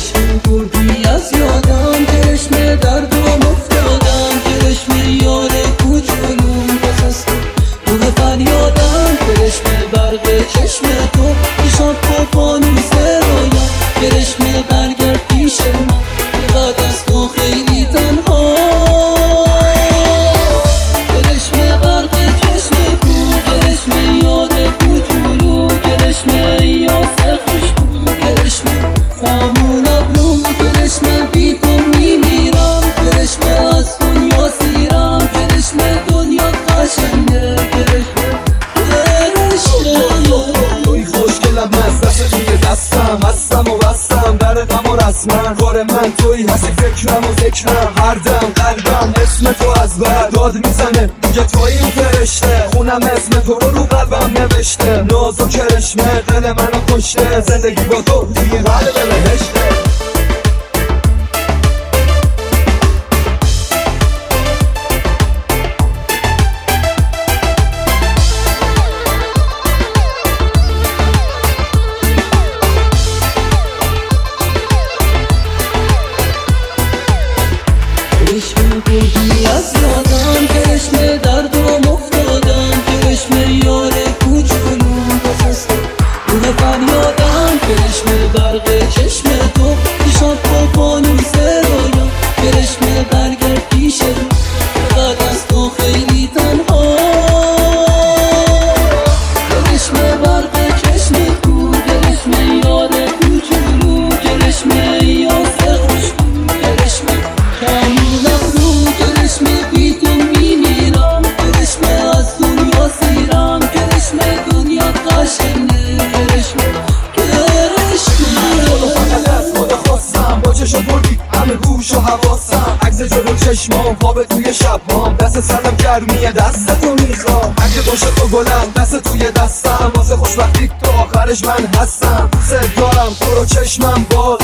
چشم بردی از یادم، چشم دردم افتادم، چشم یار کوچولوم بس تو به فریادم، چشم برق چشم تو پیشم تو فانوس رویا، چشم برگرد پیش من بعد از تو خیلی تنها، چشم برق چشم تو، چشم یار کوچولو، چشم یاسر خوشبو، چشم خامون ابروم، چشم بی تو میمیرم، چشم از دنیا سیرم، چشم دنیا قشنگه، توی خوشگلم از دست توی دستم، هستم و بستم در غم و رسمن، کار من توی هستی فکرم و ذکرم، هر دم قلبم اسم تو از بر داد میزنه میگه توی اون فرشته، خونم اسم تو رو قلبم نوشته، ناز و کرشمه دل منو کشته، زندگی با تو توی قلب بهشته. چشم بردی از یادم، چشم دردم افتادم، چشم یار کوچولوم بس تو به فریادم، چشم برق چشم تو پیشم تو فانوس رویا، چشم برگرد پیش من بعد از تو خیلی تنها، چشم برق چشم تو، چشم یار کوچولو، چشم یاسر خوشبو، چشم خامون ابرو، چشم بی تو میمیرم، چشم از دنیا سیرم، چشم دنیا قشنگه، فقط از خدا خواستم با چشم بردی همه گوش و حواسم، عکس جلو چشمام خواب توی شبام، دست سرم گرمیه دستتو میخوام، اگه باشه تو گلم دست توی دستم، واسه خوشبختی تو آخرش من هستم، دوست دارم تو رو چشمم باز